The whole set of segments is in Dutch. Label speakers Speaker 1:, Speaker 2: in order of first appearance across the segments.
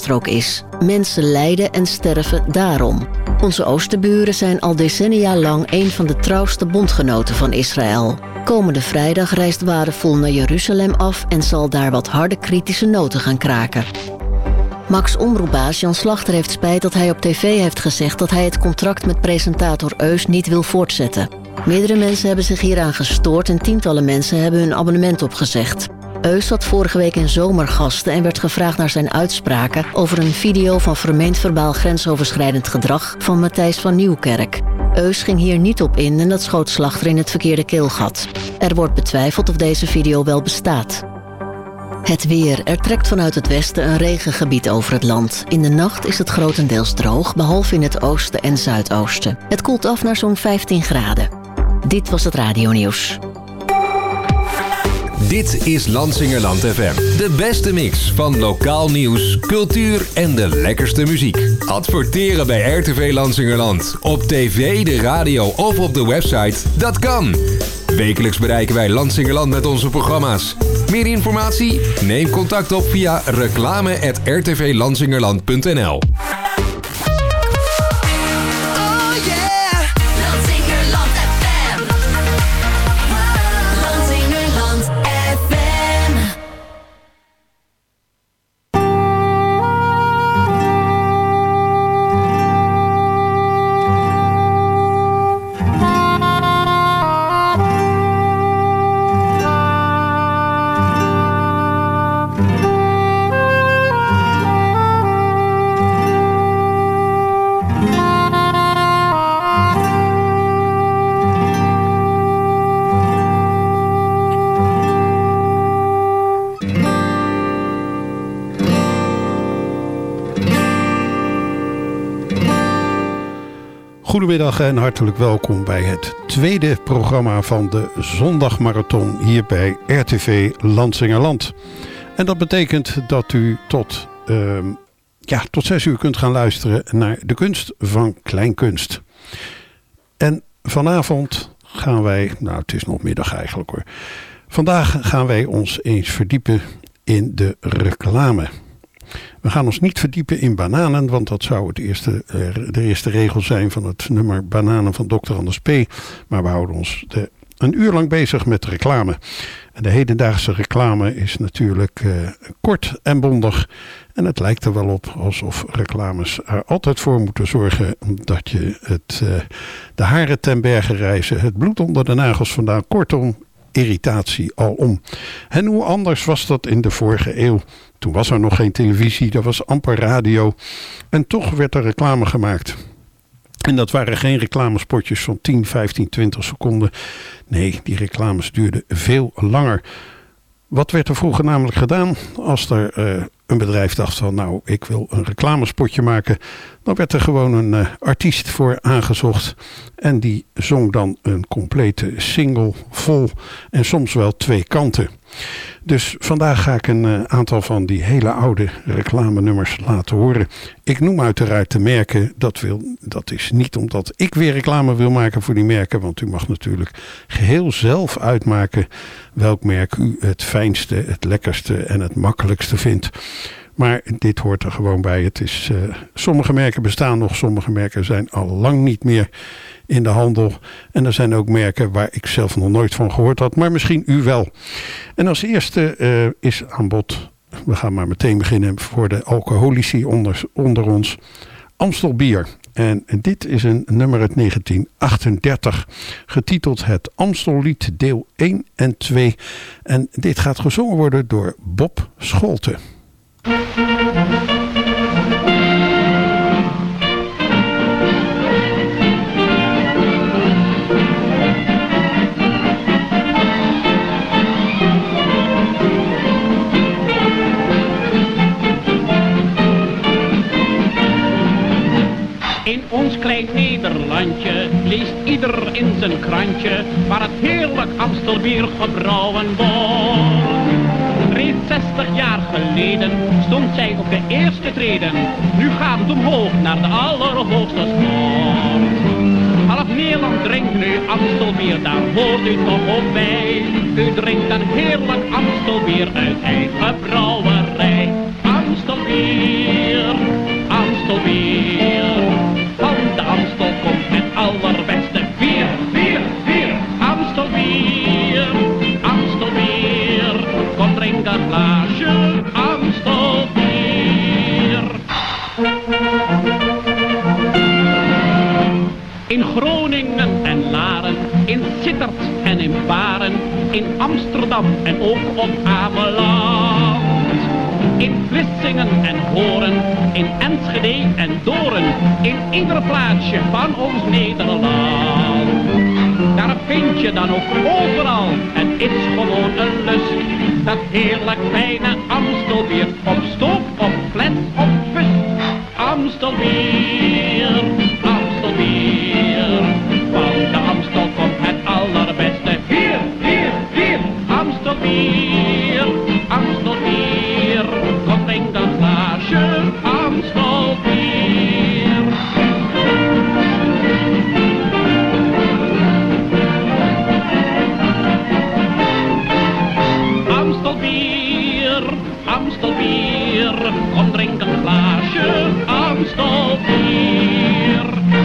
Speaker 1: Gazastrook is. Mensen lijden en sterven daarom. Onze oosterburen zijn al decennia lang een van de trouwste bondgenoten van Israël. Komende vrijdag reist Waardevol naar Jeruzalem af en zal daar wat harde kritische noten gaan kraken. Max-omroepbaas Jan Slachter heeft spijt dat hij op tv heeft gezegd dat hij het contract met presentator Eus niet wil voortzetten. Meerdere mensen hebben zich hieraan gestoord en tientallen mensen hebben hun abonnement opgezegd. Eus had vorige week in Zomergasten en werd gevraagd naar zijn uitspraken over een video van vermeend verbaal grensoverschrijdend gedrag van Matthijs van Nieuwkerk. Eus ging hier niet op in en dat schoot Slachter in het verkeerde keelgat. Er wordt betwijfeld of deze video wel bestaat. Het weer. Er trekt vanuit het westen een regengebied over het land. In de nacht is het grotendeels droog, behalve in het oosten en zuidoosten. Het koelt af naar zo'n 15 graden. Dit was het radionieuws.
Speaker 2: Dit is Lansingerland FM. De beste mix van lokaal nieuws, cultuur en de lekkerste muziek. Adverteren bij RTV Lansingerland. Op tv, de radio of op de website. Dat kan. Wekelijks bereiken wij Lansingerland met onze programma's. Meer informatie? Neem contact op via reclame@rtvlansingerland.nl.
Speaker 3: Goedemiddag en hartelijk welkom bij het tweede programma van de Zondagmarathon hier bij RTV Lansingerland. En dat betekent dat u tot 6 uur kunt gaan luisteren naar de kunst van kleinkunst. En vanavond gaan wij, het is nog middag eigenlijk hoor. Vandaag gaan wij ons eens verdiepen in de reclame. We gaan ons niet verdiepen in bananen, want dat zou de eerste regel zijn van het nummer Bananen van Dr. Anders P. Maar we houden ons een uur lang bezig met reclame. En de hedendaagse reclame is natuurlijk kort en bondig. En het lijkt er wel op alsof reclames er altijd voor moeten zorgen dat je de haren ten berge rijzen, het bloed onder de nagels vandaan, kortom, irritatie alom. En hoe anders was dat in de vorige eeuw? Toen was er nog geen televisie, er was amper radio. En toch werd er reclame gemaakt. En dat waren geen reclamespotjes van 10, 15, 20 seconden. Nee, die reclames duurden veel langer. Wat werd er vroeger namelijk gedaan? Als er een bedrijf dacht van ik wil een reclamespotje maken, dan werd er gewoon een artiest voor aangezocht. En die zong dan een complete single vol en soms wel 2 kanten. Dus vandaag ga ik een aantal van die hele oude reclamenummers laten horen. Ik noem uiteraard de merken. Dat is niet omdat ik weer reclame wil maken voor die merken. Want u mag natuurlijk geheel zelf uitmaken welk merk u het fijnste, het lekkerste en het makkelijkste vindt. Maar dit hoort er gewoon bij. Sommige merken bestaan nog, sommige merken zijn al lang niet meer in de handel. En er zijn ook merken waar ik zelf nog nooit van gehoord had, maar misschien u wel. En als eerste is aan bod, we gaan maar meteen beginnen voor de alcoholici onder ons, Amstel Bier. En dit is een nummer uit 1938, getiteld Het Amstellied deel 1 en 2. En dit gaat gezongen worden door Bob Scholte.
Speaker 4: In ons klein Nederlandje leest ieder in zijn krantje waar het heerlijk Amstelbier gebrouwen wordt. Reeds 60 jaar geleden stond zij op de eerste treden. Nu gaat het omhoog naar de allerhoogste sport. Half Nederland drinkt nu Amstelbier, daar hoort u toch op bij. U drinkt een heerlijk Amstelbier uit eigen brouwerij. Amstelbier, in Amsterdam en ook op Ameland. In Vlissingen en Horen, in Enschede en Doorn, in ieder plaatsje van ons Nederland. Daar vind je dan ook overal, het is gewoon een lust. Dat heerlijk fijne Amstelbier, op stoop, op fles, op bus. Amstelbier, Amstelbier, van de Amstel komt het allerbeste. Hier, hier, hier, Amstelbier, Amstelbier, kom drink een glaasje Amstelbier. Amstelbier, Amstelbier, kom drink een glaasje Amstelbier.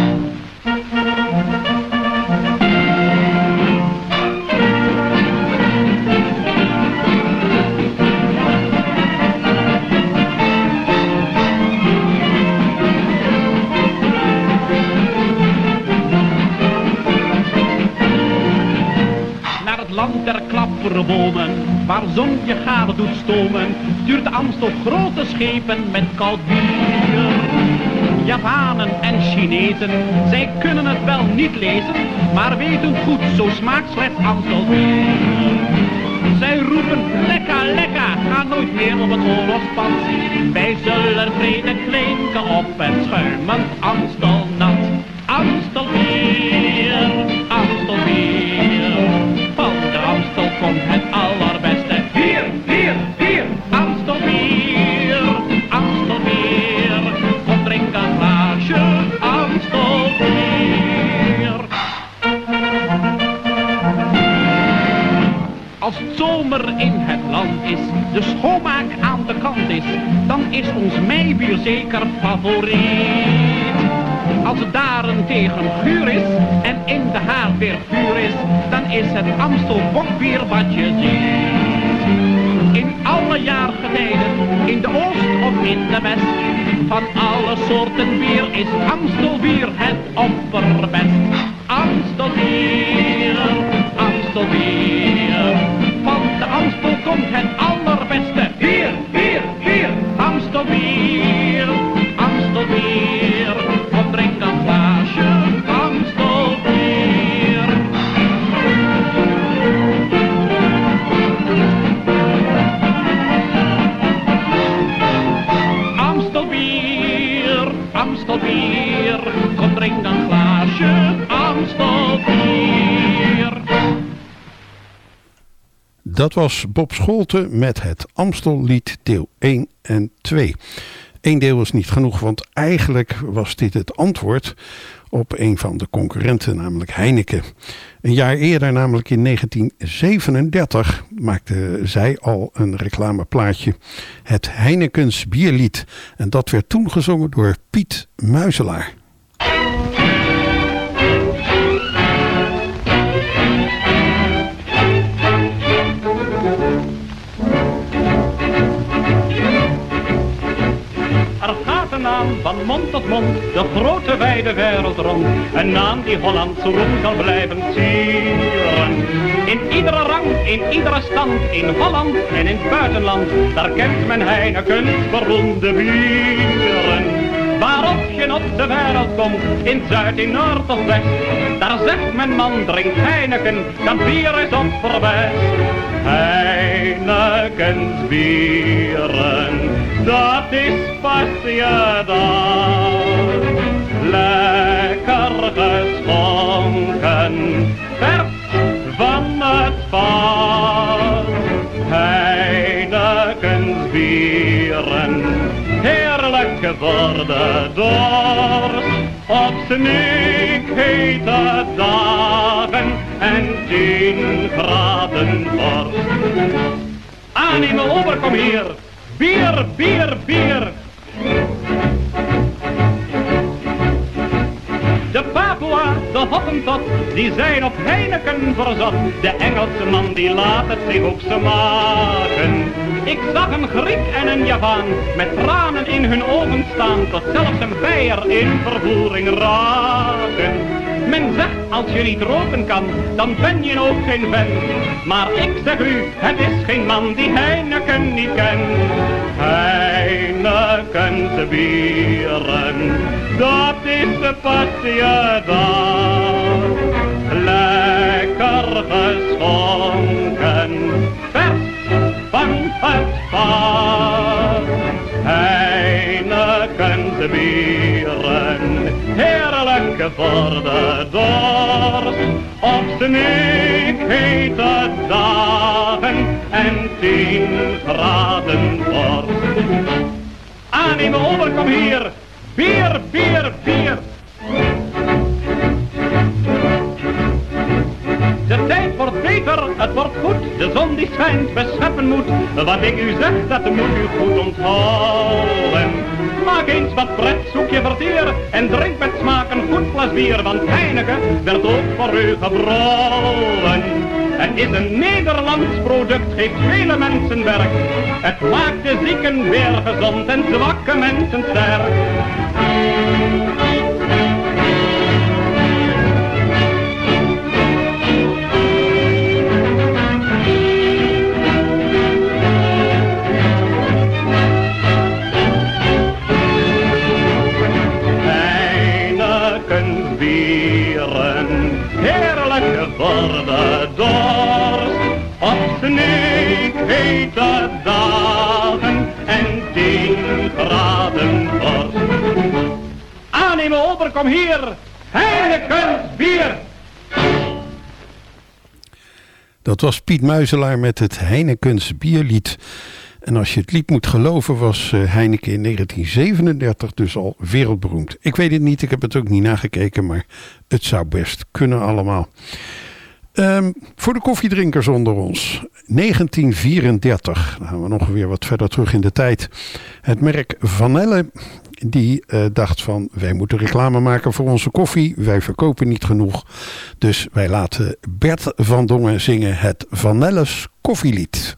Speaker 4: Naar het land der klapperbomen, waar zon je garen doet stomen, stuurt de Amstel grote schepen met koud bier. Javanen en Chinezen, zij kunnen het wel niet lezen, maar weten goed, zo smaakt slechts Amstelbier. Zij roepen, lekka, lekka, ga nooit meer op het oorlogspad. Wij zullen vrede klinken op het schuimend Amstelnat. Amstelbier, Amstelbier, van de Amstel komt het allerbeste. Hier, hier, hier, Amstelbier, Amstelbier, kom drink een glaasje Amstelbier. Als het zomer in het land is, de schoonmaak aan de kant is, dan is ons meibier zeker favoriet. Als het daarentegen guur is en in de haard weer vuur is, dan is het Amstel bokbier wat je ziet. In alle jaargetijden, in de oost of in de west, van alle soorten bier is Amstelbier het opperbest. Amstelbier, Amstelbier, van de Amstel komt het allerbeste. Hier, hier, hier, Amstelbier, Amstelbier, kom drink een glaasje Amstelbier. Amstelbier, Amstelbier, kom drink een glaasje Amstelbier.
Speaker 3: Dat was Bob Scholten met het Amstellied deel 1 en 2. Eén deel is niet genoeg, want eigenlijk was dit het antwoord op een van de concurrenten, namelijk Heineken. Een jaar eerder, namelijk in 1937, maakte zij al een reclameplaatje. Het Heinekens bierlied. En dat werd toen gezongen door Piet Muizelaar.
Speaker 4: Naam van mond tot mond, de grote wijde wereld rond. Een naam die Hollandse roem zal blijven sieren. In iedere rang, in iedere stand, in Holland en in het buitenland, daar kent men Heinekens beroemde bieren. Waarop je op de wereld komt, in Zuid, in Noord of West, daar zegt men man drinkt Heineken, dan bier is opperbest. Heinekens bieren, dat is pas je dag. Lekker geschonken, vers van het vat. Heinekens bieren, heerlijk voor de dorst. Op sneeuwhete dagen en 10 graden vorst. Aannemen over, kom hier. Bier, bier, bier. De Papua, de Hottentot, die zijn op Heineken verzot. De Engelse man die laat het zich ook zo maken. Ik zag een Griek en een Javaan met tranen in hun ogen staan, tot zelfs een bijer in vervoering raken. Men zegt als je niet roken kan, dan ben je ook geen vent. Maar ik zeg u, het is geen man die Heineken niet kent. Heinekense bieren, dat is de passie dag. Lekker geschonken, vers van het vat. Heinekense bieren, heerlijk voor de dorst. Op sneeuwhete dagen en 10 graden vorst. Aanneem over, kom hier. Bier, bier, bier. De tijd wordt beter, het wordt goed, de zon die schijnt, bescheppen moet. Wat ik u zeg, dat moet u goed onthouden. Maak eens wat pret, zoek je verteer en drink met smaak een goed glas bier. Want Heineken werd ook voor u gebrouwen. Het is een Nederlands product, geeft vele mensen werk. Het maakt de zieken weer gezond en zwakke mensen sterk. Heerlijk voor de dorst, op sneeuwhete dagen en 10 graden vorst. Aannemen over, kom hier, Heineken bier.
Speaker 3: Dat was Piet Muizelaar met het Heinekens bierlied. En als je het lied moet geloven was Heineken in 1937 dus al wereldberoemd. Ik weet het niet, ik heb het ook niet nagekeken, maar het zou best kunnen allemaal. Voor de koffiedrinkers onder ons. 1934, dan gaan we nog weer wat verder terug in de tijd. Het merk Van Elle, die dacht van wij moeten reclame maken voor onze koffie. Wij verkopen niet genoeg. Dus wij laten Bert van Dongen zingen het Van Elle's koffielied.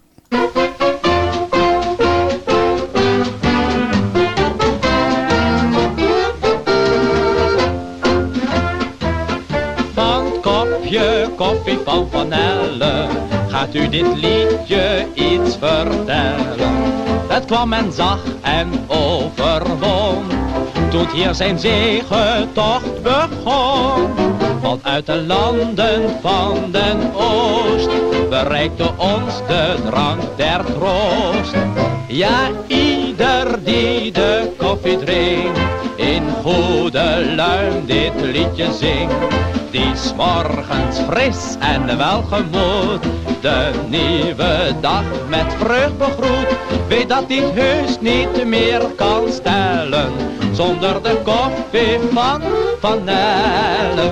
Speaker 5: Koffie van Van Elle, gaat u dit liedje iets vertellen? Het kwam en zag en overwon, toen hier zijn zegetocht begon. Vanuit de landen van den Oost, bereikte ons de drank der troost. Ja, ieder die de koffie drinkt, in goede luim dit liedje zingt. Die 's morgens fris en welgemoed de nieuwe dag met vreugd begroet. Weet dat hij heus niet meer kan stellen zonder de koffie van Van Elle.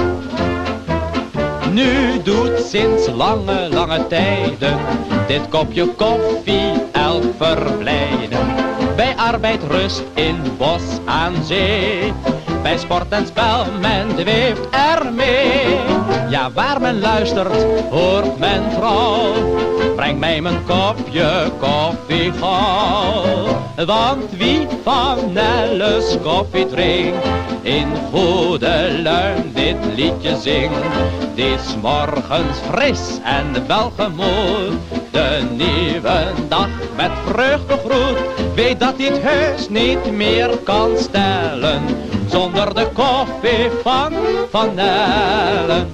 Speaker 5: Nu doet sinds lange tijden dit kopje koffie elk verblijden. Bij arbeid, rust in bos aan zee, bij sport en spel, men dweeft ermee. Ja, waar men luistert, hoort men trouw. Breng mij mijn kopje koffie gauw. Want wie Van Elle's koffie drinkt, in goede luim dit liedje zingt. Die 's morgens fris en welgemoed de nieuwe dag met vreugd begroet. Weet dat hij het heus niet meer kan stellen zonder de koffie van Van Elle.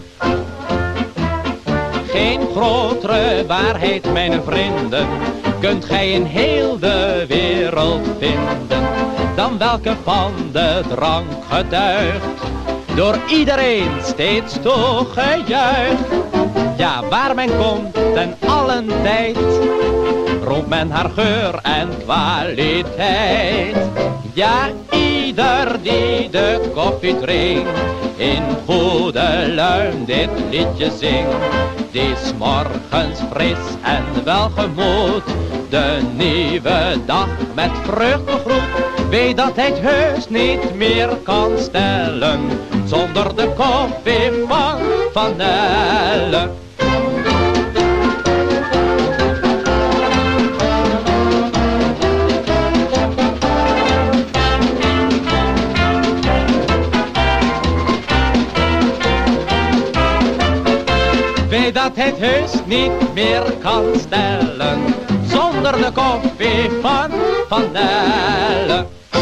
Speaker 5: Geen grotere waarheid, mijn vrienden, kunt gij in heel de wereld vinden, dan welke van de drank getuigt, door iedereen steeds toegejuicht. Ja, waar men komt ten allen tijd, roept men haar geur en kwaliteit. Ja, ieder die de koffie drinkt, in goede luim dit liedje zingt. Die 's morgens fris en welgemoed de nieuwe dag met vreugd begroet. Weet dat hij het heus niet meer kan stellen zonder de koffie van Van Elle. zei dat hij het heus niet meer kan stellen zonder de koffie van Nelle.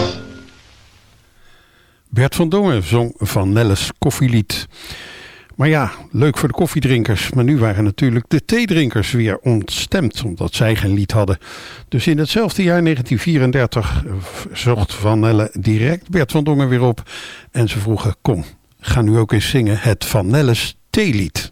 Speaker 3: Bert van Dongen zong Van Nelle's koffielied. Maar ja, leuk voor de koffiedrinkers. Maar nu waren natuurlijk de theedrinkers weer ontstemd, omdat zij geen lied hadden. Dus in hetzelfde jaar 1934 zocht Van Nelle direct Bert van Dongen weer op. En ze vroegen, kom, ga nu ook eens zingen het Van Nelle's theelied.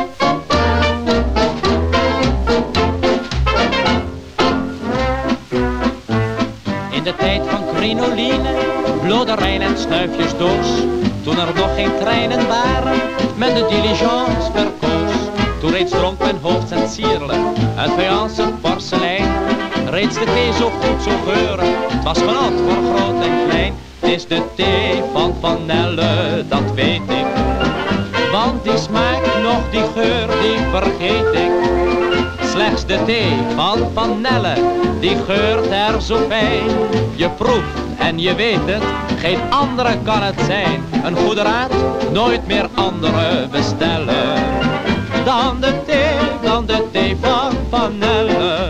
Speaker 5: In de tijd van crinoline, Bloderijn en snuifjesdoos. Toen er nog geen treinen waren, men de diligence verkoos. Toen reeds dronk men hoofd en sierlijk, uit fayence porselein. Reeds de thee zo goed, zo geurig, het was genot voor groot en klein. Het is de thee van Nelle, dat weet ik. Want die smaak, nog die geur, die vergeet ik. Slechts de thee van Nelle, die geurt er zo fijn. Je proeft en je weet het, geen andere kan het zijn. Een goede raad, nooit meer andere bestellen. Dan de thee van Nelle.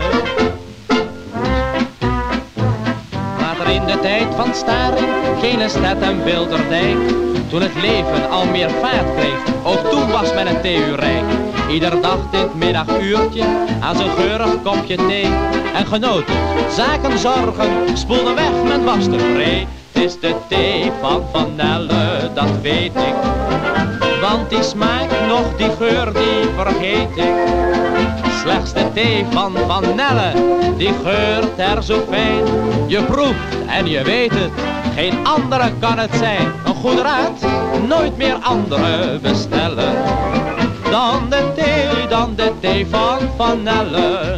Speaker 5: Later in de tijd van Staring, Genestet en Bilderdijk. Toen het leven al meer vaart kreeg, ook toen was men een theeuur rijk. Ieder dag in het middaguurtje aan zijn geurig kopje thee. En genoten, zaken, zorgen, spoelden weg, men was tevreden. Het is de thee van Nelle, dat weet ik. Want die smaak, nog die geur, die vergeet ik. Slechts de thee van Nelle, die geurt er zo fijn. Je proeft en je weet het, geen andere kan het zijn. Een goede raad, nooit meer andere bestellen. Dan de thee van Nelle.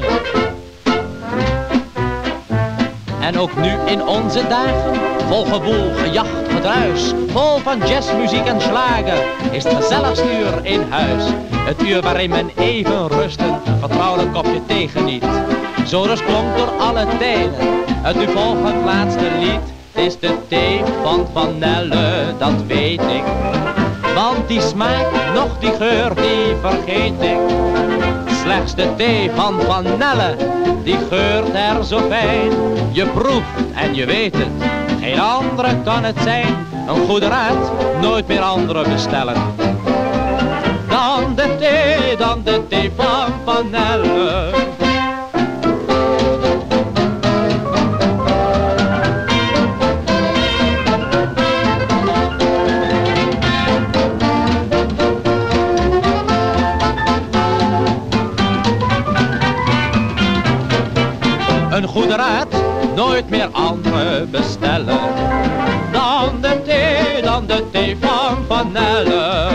Speaker 5: En ook nu in onze dagen, vol gewoel, gejacht, gedruis, vol van jazzmuziek en slager, is het gezelligst uur in huis. Het uur waarin men even rusten, een vertrouwelijk kopje thee geniet. Zo rust klonk door alle tijden, het nu volgend laatste lied. Het is de thee van Nelle, dat weet ik. Want die smaak, nog die geur, die vergeet ik. Slechts de thee van Nelle, die geurt er zo fijn. Je proeft en je weet het, geen andere kan het zijn. Een goede raad, nooit meer andere bestellen. Dan de thee van Nelle. Een goede raad, nooit meer andere bestellen. Dan de thee van Nelle.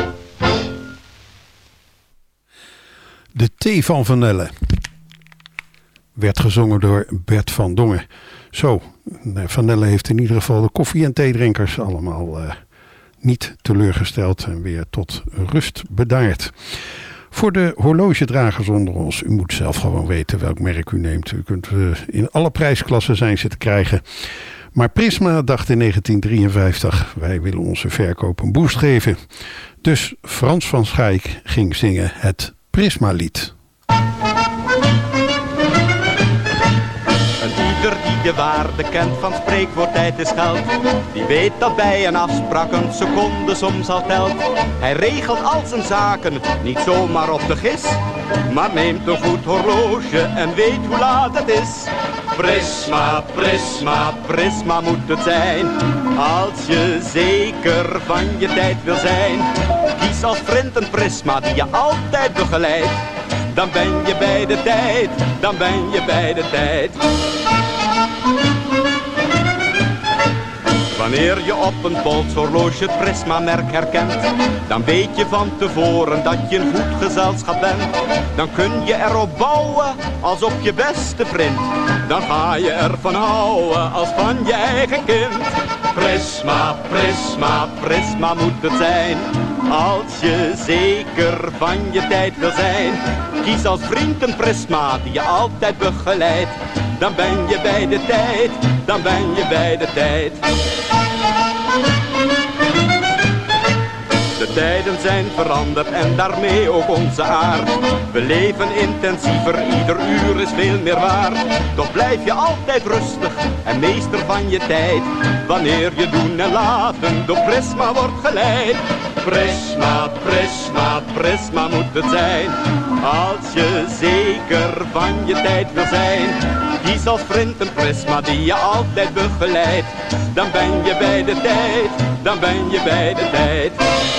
Speaker 3: De thee van Van Nelle werd gezongen door Bert van Dongen. Zo, Van Nelle heeft in ieder geval de koffie- en theedrinkers allemaal niet teleurgesteld en weer tot rust bedaard. Voor de horlogedragers onder ons, u moet zelf gewoon weten welk merk u neemt. U kunt in alle prijsklassen zijn ze te krijgen. Maar Prisma dacht in 1953, wij willen onze verkoop een boost geven. Dus Frans van Schaik ging zingen het Prisma-lied.
Speaker 6: Ieder die de waarde kent van spreekwoord tijd is geld, die weet dat bij een afspraak een seconde soms al telt. Hij regelt al zijn zaken, niet zomaar op de gis, maar neemt een goed horloge en weet hoe laat het is. Prisma, Prisma, Prisma moet het zijn, als je zeker van je tijd wil zijn. Kies als vriend een Prisma die je altijd begeleidt. Dan ben je bij de tijd, dan ben je bij de tijd. Wanneer je op een polshorloge het Prisma-merk herkent, dan weet je van tevoren dat je een goed gezelschap bent. Dan kun je erop bouwen als op je beste vriend. Dan ga je ervan houden als van je eigen kind. Prisma, Prisma, Prisma moet het zijn, als je zeker van je tijd wil zijn. Kies als vriend een Prisma die je altijd begeleidt. Dan ben je bij de tijd, dan ben je bij de tijd. De tijden zijn veranderd en daarmee ook onze aard. We leven intensiever, ieder uur is veel meer waard. Toch blijf je altijd rustig en meester van je tijd, wanneer je doen en laten door Prisma wordt geleid. Prisma, Prisma, Prisma moet het zijn, als je zeker van je tijd wil zijn. Kies als vriend een Prisma die je altijd begeleidt, dan ben je bij de tijd, dan ben je bij de tijd.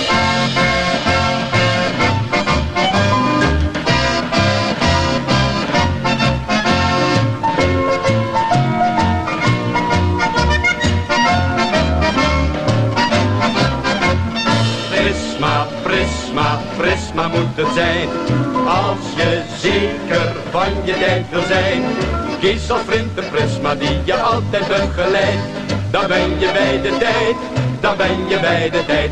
Speaker 6: Prisma, Prisma, Prisma moet het zijn, als je zeker van je tijd wil zijn. Kies als vriend een Prisma die je altijd begeleidt, dan ben je bij de tijd, dan ben je bij de tijd.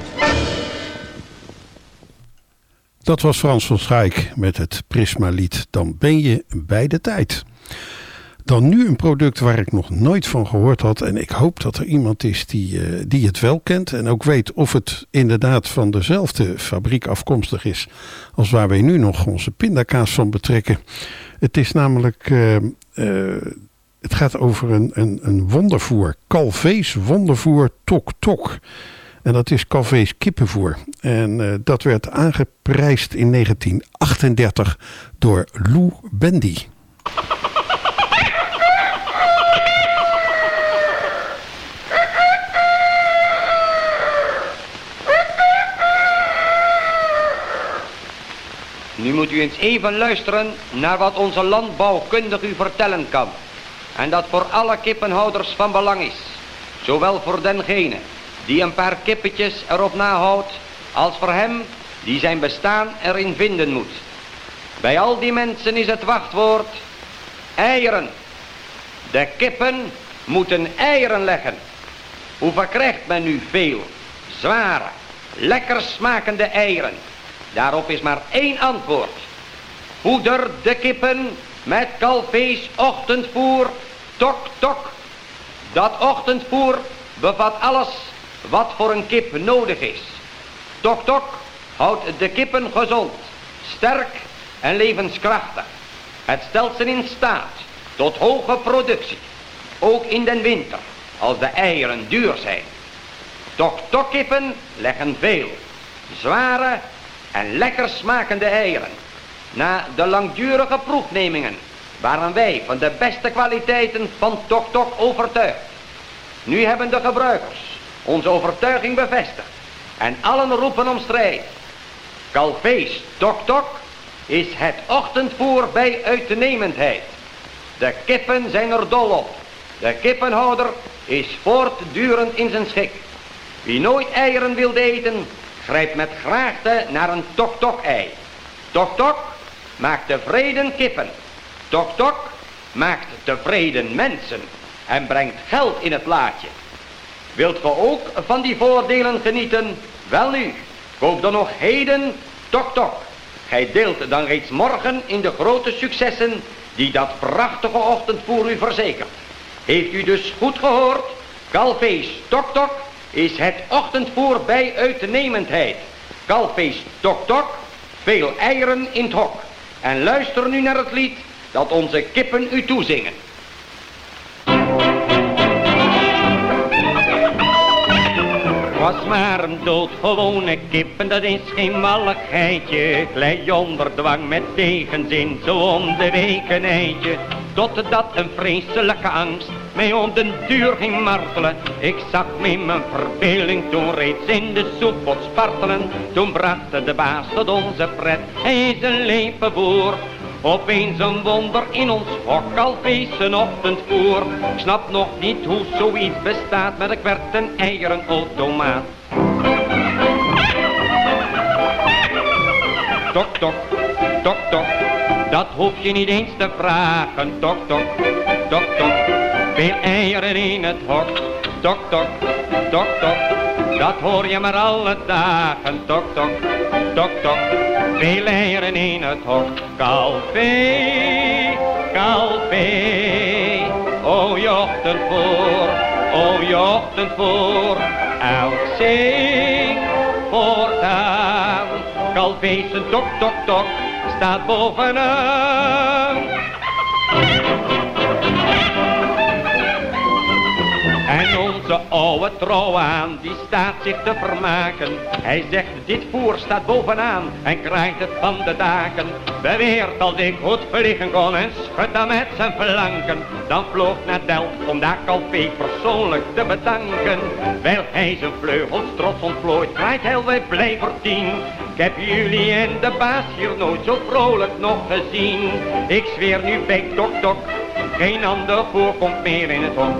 Speaker 3: Dat was Frans van Schaik met het Prisma-lied Dan ben je bij de tijd. Dan nu een product waar ik nog nooit van gehoord had. En ik hoop dat er iemand is die het wel kent. En ook weet of het inderdaad van dezelfde fabriek afkomstig is als waar wij nu nog onze pindakaas van betrekken. Het is namelijk... het gaat over een wondervoer. Calvé's wondervoer Tok Tok. En dat is Calvé's kippenvoer. En dat werd aangeprijsd in 1938 door Lou Bendy.
Speaker 7: Nu moet u eens even luisteren naar wat onze landbouwkundige u vertellen kan. En dat voor alle kippenhouders van belang is. Zowel voor dengene die een paar kippetjes erop nahoudt, als voor hem die zijn bestaan erin vinden moet. Bij al die mensen is het wachtwoord eieren. De kippen moeten eieren leggen. Hoe verkrijgt men nu veel, zware, lekker smakende eieren? Daarop is maar één antwoord. Voeder de kippen met Calvé's ochtendvoer Tok Tok. Dat ochtendvoer bevat alles wat voor een kip nodig is. Tok Tok houdt de kippen gezond, sterk en levenskrachtig. Het stelt ze in staat tot hoge productie, ook in den winter, als de eieren duur zijn. Tok Tok kippen leggen veel, zware en lekker smakende eieren. Na de langdurige proefnemingen waren wij van de beste kwaliteiten van Tok Tok overtuigd. Nu hebben de gebruikers onze overtuiging bevestigd en allen roepen om strijd. Calvé's Tok Tok is het ochtendvoer bij uitnemendheid. De kippen zijn er dol op. De kippenhouder is voortdurend in zijn schik. Wie nooit eieren wilde eten, grijpt met graagte naar een Tok Tok ei. Tok Tok maakt tevreden kippen. Tok Tok maakt tevreden mensen en brengt geld in het laadje. Wilt ge ook van die voordelen genieten? Wel nu, koop dan nog heden Tok Tok. Gij deelt dan reeds morgen in de grote successen die dat prachtige ochtendvoer u verzekert. Heeft u dus goed gehoord? Calvé's Tok Tok is het ochtendvoer bij uitnemendheid. Calvé's Tok Tok, veel eieren in het hok. En luister nu naar het lied dat onze kippen u toezingen. Was maar een doodgewone kip en dat is geen malligheidje. Glij onder dwang met tegenzin, zo om de week een eitje. Totdat een vreselijke angst mij om den duur ging martelen. Ik zag me mijn verbeelding toen reeds in de soeppot spartelen. Toen bracht de baas tot onze pret, hij is een leven boer. Opeens een wonder in ons hok, Calvé's een ochtendvoer. Ik snap nog niet hoe zoiets bestaat, maar ik werd een eierenautomaat. Tok tok, tok tok, dat hoef je niet eens te vragen. Tok tok, tok tok, veel eieren in het hok. Tok tok, tok tok, dat hoor je maar alle dagen. Tok tok, tok tok, veel eieren in het hok. Calvé, Calvé, o je ochtendvoer, o je ochtendvoer. Elk zing voortaan. Kalfezen tok tok tok staat bovenaan. En onze oude trouwaan, die staat zich te vermaken. Hij zegt, dit voer staat bovenaan en krijgt het van de daken. Beweert als ik goed vliegen kon en schudt dan met zijn flanken. Dan vloog naar Delft om daar Kalfee persoonlijk te bedanken. Wijl hij zijn vleugels trots ontplooit, krijgt hij weer blij voor 10. Ik heb jullie en de baas hier nooit zo vrolijk nog gezien. Ik zweer nu bij tok tok, geen ander voer komt meer in het hok.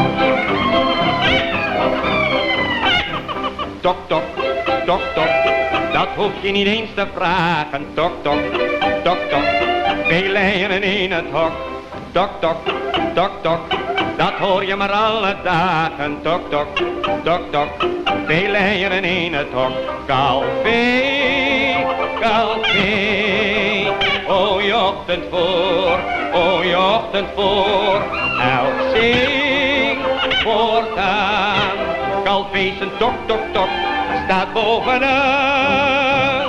Speaker 7: Tok tok, tok tok, dat hoef je niet eens te vragen. Tok tok, tok tok, veel eieren in het hok. Tok tok, tok tok, dat hoor je maar alle dagen. Tok tok, tok tok, veel eieren in het hok. Kalfee, kalfee, o je ochtend voor, o je ochtend voor. Elk zing voortaan, Kalfezen tok tok tok staat bovenaan.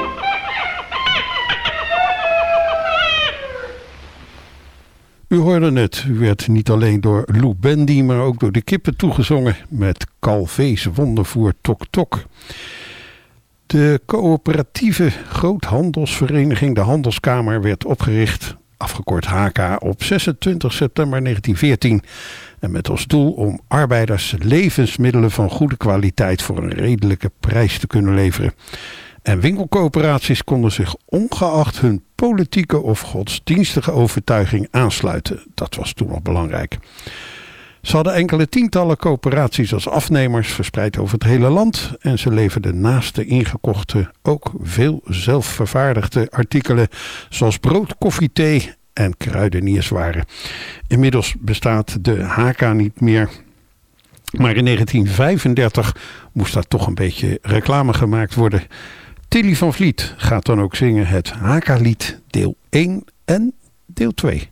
Speaker 3: U hoorde het, u werd niet alleen door Lou Bendy, maar ook door de kippen toegezongen met Kalfees wondervoer tok tok. De coöperatieve groothandelsvereniging De Handelskamer werd opgericht, afgekort HK, op 26 september 1914. En met als doel om arbeiders levensmiddelen van goede kwaliteit voor een redelijke prijs te kunnen leveren. En winkelcoöperaties konden zich ongeacht hun politieke of godsdienstige overtuiging aansluiten. Dat was toen al belangrijk. Ze hadden enkele tientallen coöperaties als afnemers verspreid over het hele land. En ze leverden naast de ingekochte ook veel zelfvervaardigde artikelen zoals brood, koffie, thee en kruidenierswaren. Inmiddels bestaat de HK niet meer. Maar in 1935 moest daar toch een beetje reclame gemaakt worden. Tilly van Vliet gaat dan ook zingen het HK-lied deel 1 en deel 2.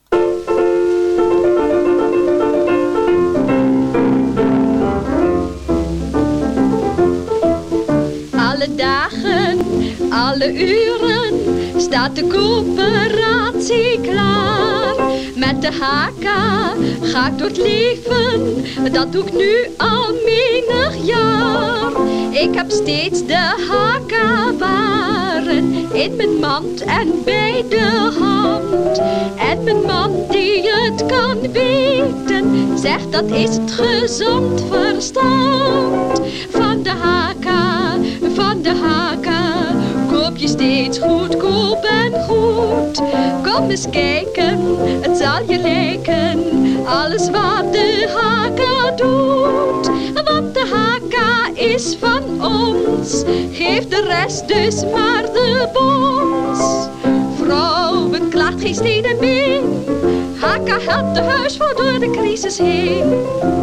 Speaker 8: Alle dagen, alle uren staat de coöperatie klaar. Met de HK ga ik door het leven, dat doe ik nu al menig jaar. Ik heb steeds de HK-waren in mijn mand en bij de hand. En mijn man die het kan weten, zegt dat is het gezond verstand. Van de HK, van de HK, koop je steeds goedkoop en goed. Kom eens kijken, het zal je lijken, alles wat de HK doet. Want de HK is van ons, geef de rest dus maar de bons. Vrouwen klaagt geen stenen been, HK helpt de huisvrouw door de crisis heen.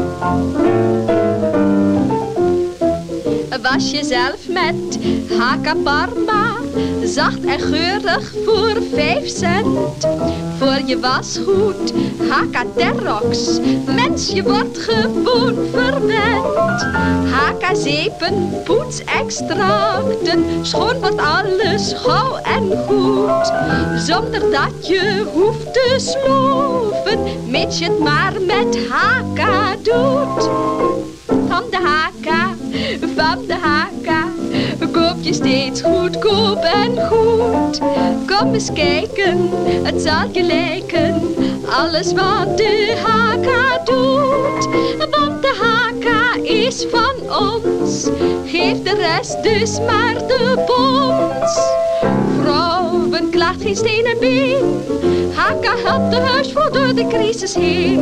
Speaker 8: Was je zelf met HK Parma, zacht en geurig voor 5 cent. Voor je wasgoed HK Terrox, mens je wordt gewoon verwend. HK zeepen, poetsextracten, schoon wordt alles gauw en goed. Zonder dat je hoeft te sloven, mits je het maar met HK doet. Van de HK, van de HK, koop je steeds goedkoop en goed. Kom eens kijken, het zal je lijken, alles wat de HK doet. Want de HK is van ons, geef de rest dus maar de bons. Vrouwen klaagt geen steen en been, HK helpt de huisvrouw door de crisis heen.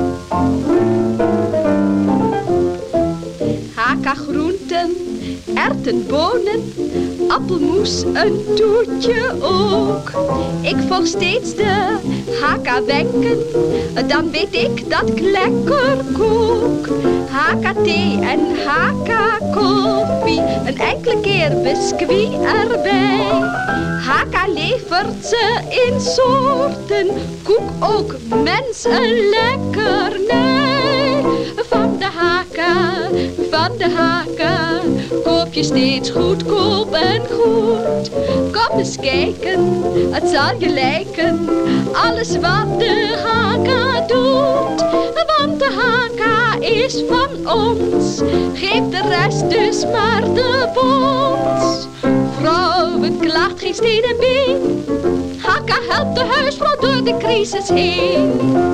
Speaker 8: HK groenten, erwten, bonen, appelmoes, een toetje ook. Ik volg steeds de HK-wenken, dan weet ik dat ik lekker kook. HK thee en HK koffie, een enkele keer biscuit erbij. HK levert ze in soorten, koek ook, mens een lekkernij. Van de HK, van van de Haka koop je steeds goedkoop en goed. Kom eens kijken, het zal je lijken, alles wat de Haka doet. Want de Haka is van ons, geef de rest dus maar de bons. Vrouwen klaagt geen steen en been, Haka helpt de huisvrouw door de crisis heen.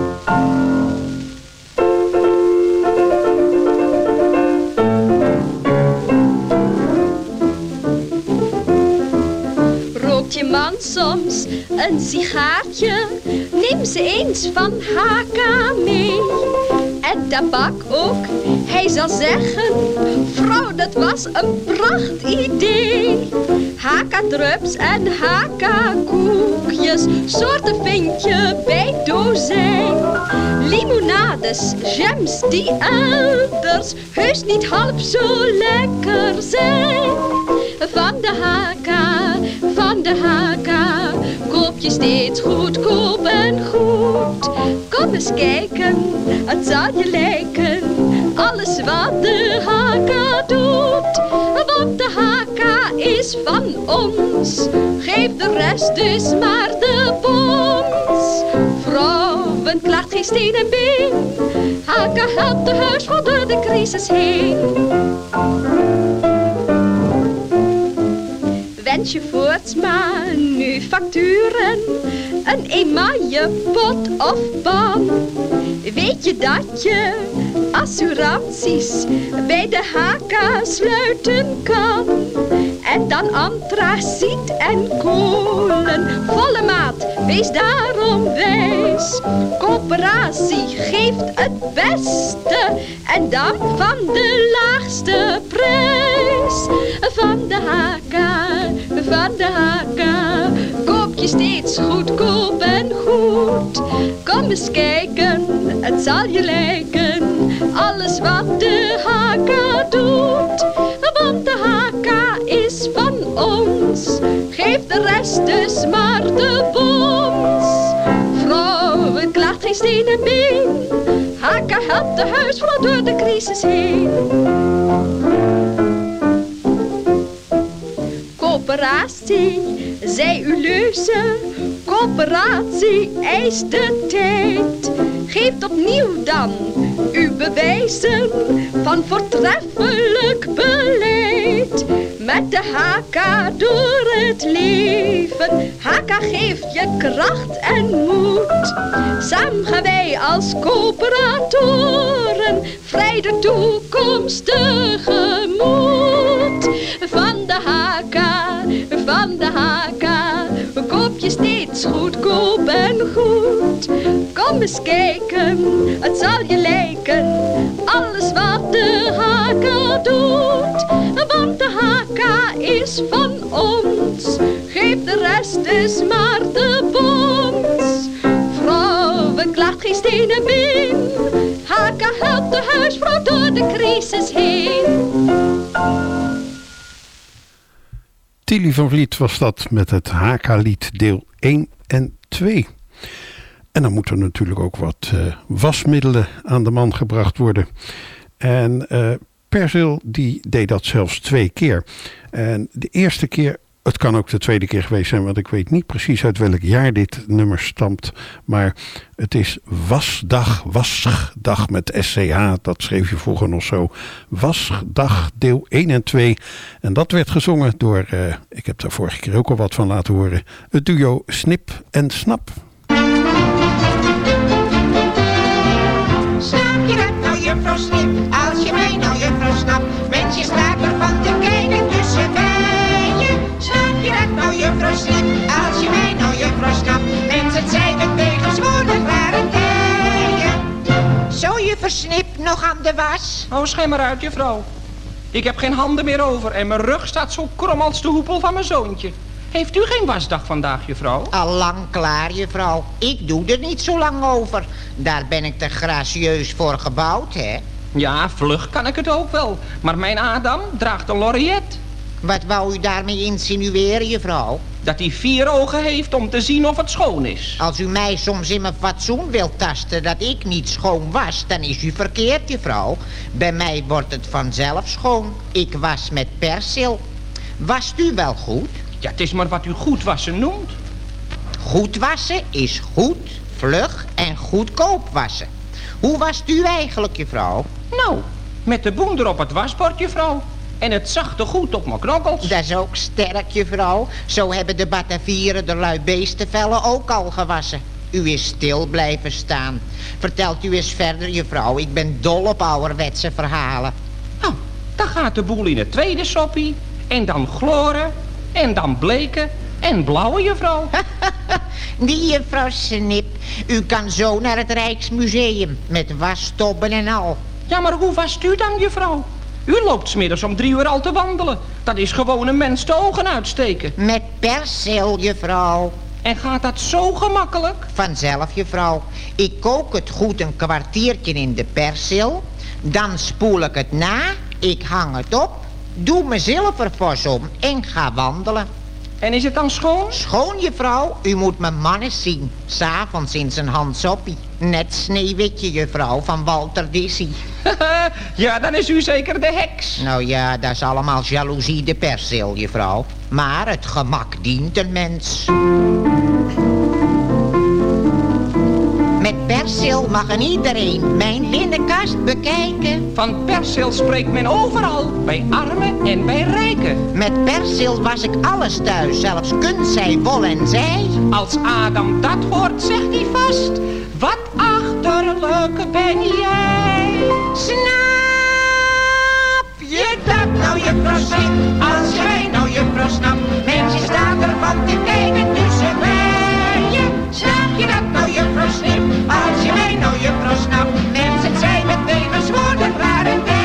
Speaker 8: Rookt je man soms een sigaartje, neem ze eens van Haka mee. En tabak ook, hij zal zeggen, vrouw dat was een prachtidee. Haka-drups en Haka-koekjes, soorten vind je bij dozijn. Limonades, jams die elders heus niet half zo lekker zijn. Van de Haka, koop je steeds goedkoop en goed. Kom eens kijken, het zal je lijken, alles wat de Haka doet. Want de Haka is van ons, geef de rest dus maar de bons. Vrouwen klaagt geen steen en been, Haka helpt de huisvrouw door de crisis heen. Wens je voorts manufacturen, een emaille pot of pan. Weet je dat je assuranties bij de Haka sluiten kan? En dan antraciet en kolen, volle maat, wees daarom wijs. Coöperatie geeft het beste en dan van de laagste prijs. Van de Haka, koop je steeds goedkoop en goed. Kom eens kijken, het zal je lijken, alles wat de Haka doet. Want de Haka is van ons, geef de rest dus maar de bons. Vrouwen klaagt geen steen en been, Haka helpt de huisvrouw door de crisis heen. Coöperatie, zij u leuze, coöperatie eist de tijd. Geeft opnieuw dan uw bewijzen van voortreffelijk beleid. Met de Haka door het leven, Haka geeft je kracht en moed. Samen gaan wij als coöperatoren vrij de toekomst tegemoet. Van de Haka, koop je steeds goedkoop en goed. Kom eens kijken, het zal je lijken, alles wat de Haka doet. Want de Haka is van ons, geef de rest dus maar de bons. Vrouwen klaagt geen steen en been, Haka helpt de huisvrouw door de crisis heen.
Speaker 3: Tilly van Vliet was dat met het Haka-lied deel 1 en 2. En dan moet er natuurlijk ook wat wasmiddelen aan de man gebracht worden. En Persil die deed dat zelfs 2 keer. En de eerste keer, het kan ook de tweede keer geweest zijn, want ik weet niet precies uit welk jaar dit nummer stamt. Maar het is Wasdag met SCH, dat schreef je vroeger nog zo. Wasdag deel 1 en 2. En dat werd gezongen door, ik heb daar vorige keer ook al wat van laten horen, het duo Snip en Snap.
Speaker 9: Snap je dat nou, juffrouw Snip? Als je mij nou, juffrouw Snap, mens je staat ervan te kijken tussen bijen. Snap je dat nou, juffrouw Snip? Als je mij nou, juffrouw Snap, mens het zijn met tegenwoordig rare tijden. Zo, juffrouw Snip, nog aan de was?
Speaker 10: Oh, schijn maar uit, juffrouw. Ik heb geen handen meer over en mijn rug staat zo krom als de hoepel van mijn zoontje. Heeft u geen wasdag vandaag, juffrouw?
Speaker 9: Al lang klaar, juffrouw. Ik doe er niet zo lang over. Daar ben ik te gracieus voor gebouwd, hè?
Speaker 10: Ja, vlug kan ik het ook wel. Maar mijn Adam draagt een loriet.
Speaker 9: Wat wou u daarmee insinueren, juffrouw?
Speaker 10: Dat hij 4 ogen heeft om te zien of het schoon is.
Speaker 11: Als u mij soms in mijn fatsoen wilt tasten dat ik niet schoon was, dan is u verkeerd, juffrouw. Bij mij wordt het vanzelf schoon. Ik was met persil. Wast u wel goed?
Speaker 10: Ja, het is maar wat u goed wassen noemt.
Speaker 11: Goed wassen is goed, vlug en goedkoop wassen. Hoe wast u eigenlijk, juffrouw?
Speaker 10: Nou, met de boender op het wasbord, juffrouw. En het zachte goed op mijn knokkels.
Speaker 11: Dat is ook sterk, juffrouw. Zo hebben de Batavieren de lui beestenvellen ook al gewassen. U is stil blijven staan. Vertelt u eens verder, juffrouw. Ik ben dol op ouderwetse verhalen.
Speaker 10: Nou, dan gaat de boel in het tweede soppie. En dan chloren. En dan bleken. En blauwe, juffrouw.
Speaker 11: Die juffrouw Snip. U kan zo naar het Rijksmuseum. Met wasstobben en al.
Speaker 10: Ja, maar hoe wast u dan, juffrouw? U loopt 's middags om 3 uur al te wandelen. Dat is gewoon een mens de ogen uitsteken.
Speaker 11: Met persil, juffrouw.
Speaker 10: En gaat dat zo gemakkelijk?
Speaker 11: Vanzelf, juffrouw. Ik kook het goed een kwartiertje in de persil. Dan spoel ik het na. Ik hang het op. Doe mijn zilvervos om en ga wandelen.
Speaker 10: En is het dan schoon?
Speaker 11: Schoon, juffrouw. U moet mijn man eens zien. 's Avonds in zijn handsoppie. Net Sneeuwwitje, juffrouw, van Walter Dissy.
Speaker 10: Ja, dan is u zeker de heks.
Speaker 11: Nou ja, dat is allemaal jaloezie de persil, juffrouw. Maar het gemak dient een mens. Met persil mag een iedereen mijn binnenkast bekijken.
Speaker 10: Van persil spreekt men overal, bij armen en bij rijken.
Speaker 11: Met persil was ik alles thuis, zelfs kundzij, wol en zij.
Speaker 10: Als Adam dat hoort, zegt hij vast, wat achterlijk ben jij.
Speaker 9: Snap je dat nou, juffrouw Snip? Als jij nou, juffrouw Snap, mensen staan ervan te kijken tussen bijen. Snap je dat nou, juffrouw Snip? Als je mij nou, juffrouw Snap, mensen zijn met levenswoorden rare dijen.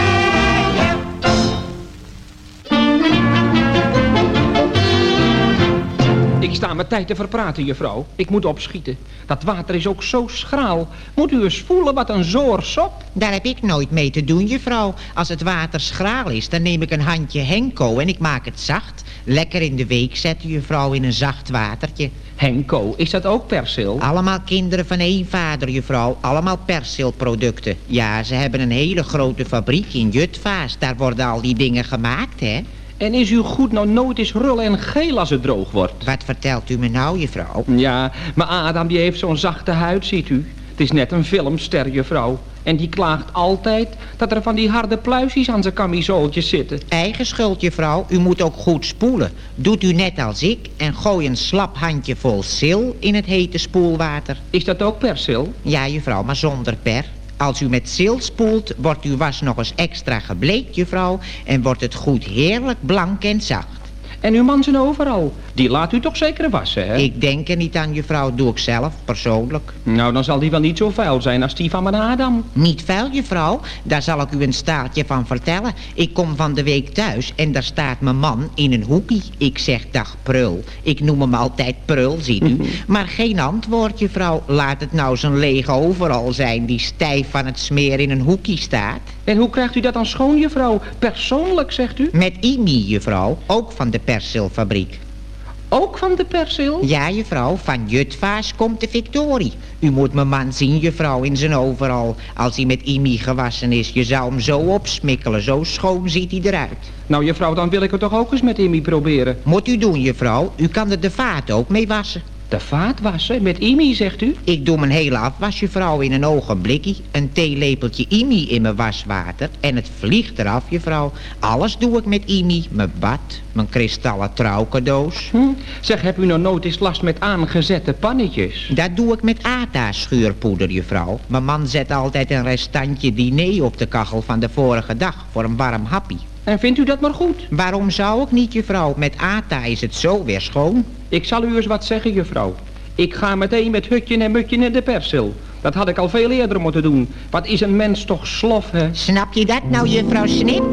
Speaker 10: Ik sta mijn tijd te verpraten, juffrouw. Ik moet opschieten. Dat water is ook zo schraal. Moet u eens voelen wat een zoorsop.
Speaker 11: Daar heb ik nooit mee te doen, juffrouw. Als het water schraal is, dan neem ik een handje Henko en ik maak het zacht. Lekker in de week zetten, juffrouw, in een zacht watertje.
Speaker 10: Henko, is dat ook persil?
Speaker 11: Allemaal kinderen van één vader, juffrouw. Allemaal persilproducten. Ja, ze hebben een hele grote fabriek in Jutphaas. Daar worden al die dingen gemaakt, hè.
Speaker 10: En is uw goed nou nooit eens rullen en geel als het droog wordt?
Speaker 11: Wat vertelt u me nou, juffrouw?
Speaker 10: Ja, maar Adam die heeft zo'n zachte huid, ziet u. Het is net een filmster, juffrouw. En die klaagt altijd dat er van die harde pluisjes aan zijn camisooltjes zitten.
Speaker 11: Eigen schuld, juffrouw. U moet ook goed spoelen. Doet u net als ik en gooi een slap handje vol sil in het hete spoelwater.
Speaker 10: Is dat ook persil?
Speaker 11: Ja, juffrouw, maar zonder per. Als u met sil spoelt, wordt uw was nog eens extra gebleekt, juffrouw. En wordt het goed heerlijk blank en zacht.
Speaker 10: En uw man zijn overal. Die laat u toch zeker wassen, hè?
Speaker 11: Ik denk er niet aan, juffrouw. Doe ik zelf, persoonlijk.
Speaker 10: Nou, dan zal die wel niet zo vuil zijn als die van mijn Adam.
Speaker 11: Niet vuil, juffrouw. Daar zal ik u een staaltje van vertellen. Ik kom van de week thuis en daar staat mijn man in een hoekie. Ik zeg dag Prul. Ik noem hem altijd Prul, ziet u. Maar geen antwoord, juffrouw. Laat het nou zijn lege overal zijn die stijf van het smeer in een hoekie staat.
Speaker 10: En hoe krijgt u dat dan schoon, juffrouw? Persoonlijk, zegt u?
Speaker 11: Met Imi, juffrouw. Ook van de persilfabriek.
Speaker 10: Ook van de persil?
Speaker 11: Ja, juffrouw. Van Jutphaas komt de Victorie. U moet mijn man zien, juffrouw, in zijn overal. Als hij met Imi gewassen is, je zou hem zo opsmikkelen. Zo schoon ziet hij eruit.
Speaker 10: Nou, juffrouw, dan wil ik het toch ook eens met Imi proberen.
Speaker 11: Moet u doen, juffrouw. U kan er de vaat ook mee wassen.
Speaker 10: De vaat wassen? Met Imi, zegt u?
Speaker 11: Ik doe mijn hele afwas, juffrouw, in een ogenblikkie. Een theelepeltje Imi in mijn waswater. En het vliegt eraf, juffrouw. Alles doe ik met Imi. Mijn bad, mijn kristallen trouwcadeaus.
Speaker 10: Zeg, heb u nou nooit eens last met aangezette pannetjes?
Speaker 11: Dat doe ik met Ata-schuurpoeder, juffrouw. Mijn man zet altijd een restantje diner op de kachel van de vorige dag. Voor een warm happie.
Speaker 10: En vindt u dat maar goed?
Speaker 11: Waarom zou ik niet, juffrouw? Met Ata is het zo weer schoon.
Speaker 10: Ik zal u eens wat zeggen, juffrouw. Ik ga meteen met hutje en mutje in de persil. Dat had ik al veel eerder moeten doen. Wat is een mens toch slof, hè?
Speaker 11: Snap je dat nou, juffrouw Snip?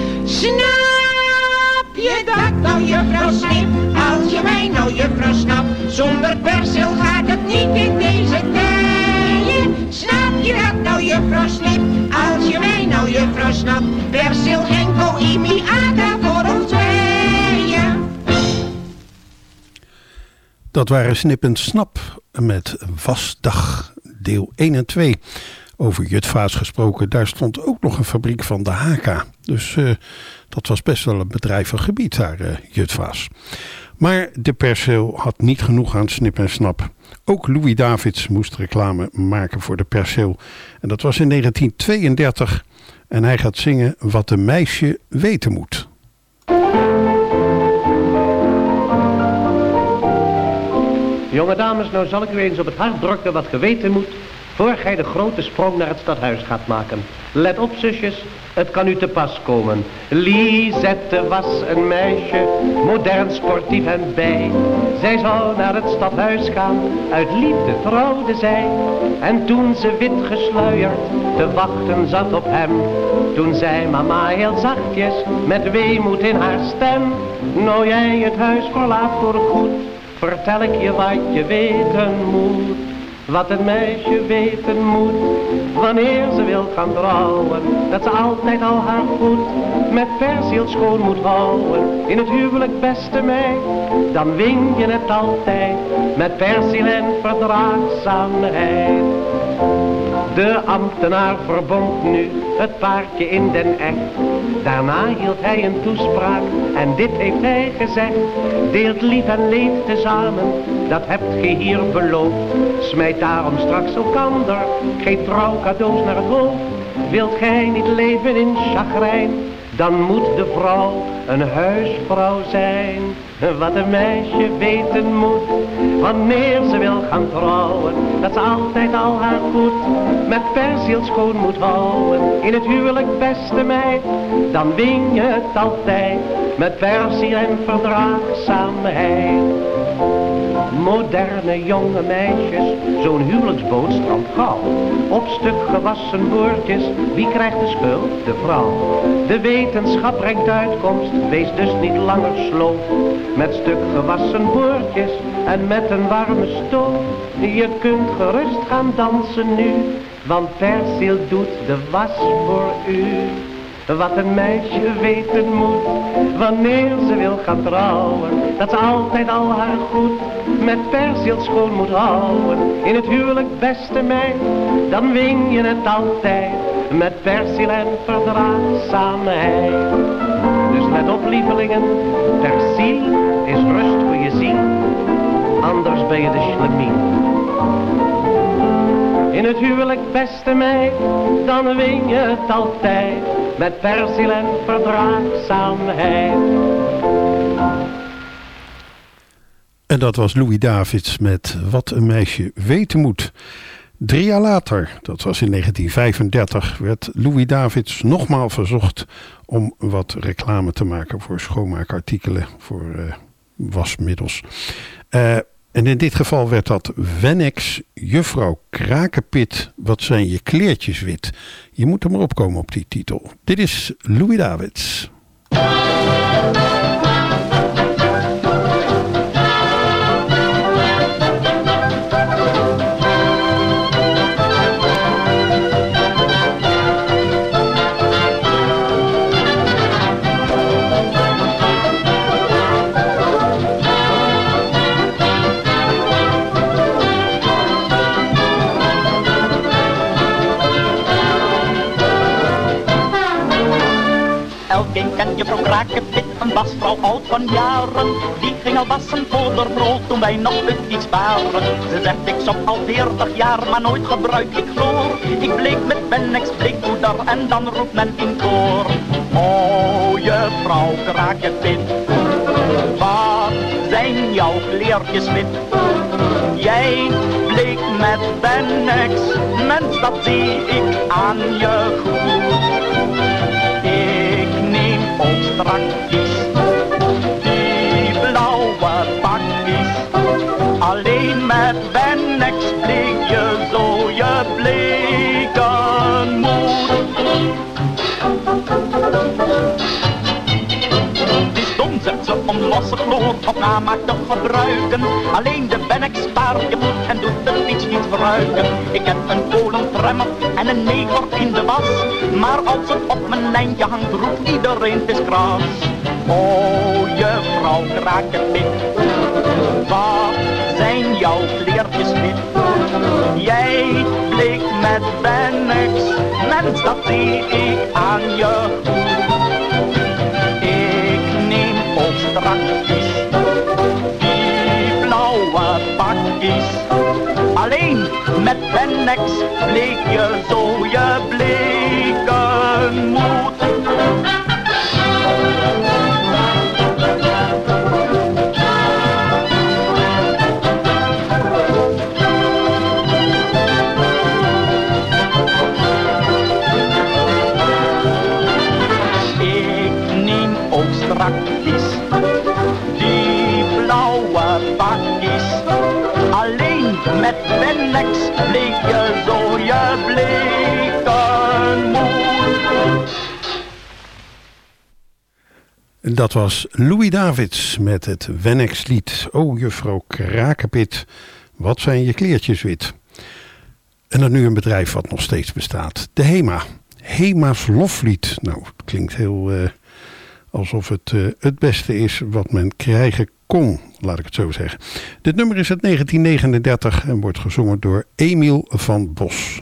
Speaker 9: Snap je dat nou, juffrouw Snip? Als je mij nou, juffrouw Snap, zonder persil gaat het niet in deze tijden. Snap je dat nou, juffrouw Snip? Als je mij nou, juffrouw Snap, persil, Henko, Imi, Ada voor ons tweeën.
Speaker 3: Dat waren Snip en Snap met Wasdag, deel 1 en 2. Over Jutphaas gesproken, daar stond ook nog een fabriek van de HK. Dus dat was best wel een bedrijvig gebied daar, Jutphaas. Maar de perceel had niet genoeg aan Snip en Snap. Ook Louis Davids moest reclame maken voor de perceel. En dat was in 1932. En hij gaat zingen Wat een meisje weten moet.
Speaker 12: Jonge dames, nou zal ik u eens op het hart drukken wat geweten moet, voor gij de grote sprong naar het stadhuis gaat maken. Let op, zusjes, het kan u te pas komen. Lisette was een meisje, modern, sportief en bij. Zij zou naar het stadhuis gaan, uit liefde trouwde zij. En toen ze wit gesluierd te wachten zat op hem, toen zei mama heel zachtjes, met weemoed in haar stem: nou jij het huis verlaat voor goed, vertel ik je wat je weten moet. Wat een meisje weten moet, wanneer ze wil gaan trouwen, dat ze altijd al haar goed met perziel schoon moet houden. In het huwelijk, beste meid, dan win je het altijd met perziel en verdraagzaamheid. De ambtenaar verbond nu het paardje in den echt. Daarna hield hij een toespraak en dit heeft hij gezegd: deelt lief en leed tezamen, dat hebt ge hier beloofd. Smijt daarom straks elkander geen trouwcadeaus naar het hoofd. Wilt gij niet leven in chagrijn, dan moet de vrouw een huisvrouw zijn. Wat een meisje weten moet, wanneer ze wil gaan trouwen, dat ze altijd al haar goed met perziel schoon moet houden. In het huwelijk, beste meid, dan win je het altijd met perziel en verdraagzaamheid. Moderne jonge meisjes, zo'n huwelijksboot strandt gauw. Op stuk gewassen boordjes, wie krijgt de schuld? De vrouw. De wetenschap brengt uitkomst, wees dus niet langer sloof. Met stuk gewassen boordjes en met een warme stoof. Je kunt gerust gaan dansen nu, want perziel doet de was voor u. Wat een meisje weten moet, wanneer ze wil gaan trouwen, dat ze altijd al haar goed met perziel schoon moet houden. In het huwelijk, beste meid, dan win je het altijd met perziel en verdraagzaamheid. Dus let op, lievelingen, perziel is rust voor je ziel, anders ben je de schlemien. In het huwelijk, beste meid, dan win je het altijd met perziel en verdraagzaamheid.
Speaker 3: En dat was Louis Davids met Wat een meisje weten moet. 3 jaar later, dat was in 1935, werd Louis Davids nogmaal verzocht om wat reclame te maken voor schoonmaakartikelen, voor wasmiddels. En in dit geval werd dat Wennex, juffrouw Krakenpit, wat zijn je kleertjes wit. Je moet er maar opkomen op die titel. Dit is Louis Davids.
Speaker 13: Juffrouw Krakenpit, een wasvrouw oud van jaren, die ging al wassen voor de brood toen wij nog iets sparen. Ze zegt ik sop al 40 jaar, maar nooit gebruik ik chloor. Ik bleek met Wennex bleekpoeder en dan roept men in koor: oh juffrouw Krakenpit, wat zijn jouw kleertjes wit? Jij bleek met Wennex, mens dat zie ik aan je goed. Ook strakjes, die blauwe pakjes, alleen met Wennex bleek je zo je bleken moet. Die stom zet ze om losse chloor of namaak te gebruiken. Alleen de Wennex spaart je moed en doet het iets niet verruiken. Ik heb een kolentremmer en een neger in de was, maar als het op mijn lijntje hangt, roept iedereen het is kras. Oh, juffrouw Krakenpit, Wat zijn jouw kleertjes wit? Jij bleek met Bennex, mens, dat zie ik aan je goed. Ik neem ook strakjes die blauwe pakjes. Alleen met Bennex bleek je zo je bleken moed. Die blauwe pakjes, alleen met Bennex bleek je zo je bleken moed.
Speaker 3: Dat was Louis Davids met het Wennex-lied. O, juffrouw Krakepit, wat zijn je kleertjes wit. En dan nu een bedrijf wat nog steeds bestaat. De HEMA. HEMA's loflied. Nou, het klinkt heel... alsof het beste is wat men krijgen kon, laat ik het zo zeggen. Dit nummer is uit 1939 en wordt gezongen door Emiel van Bos.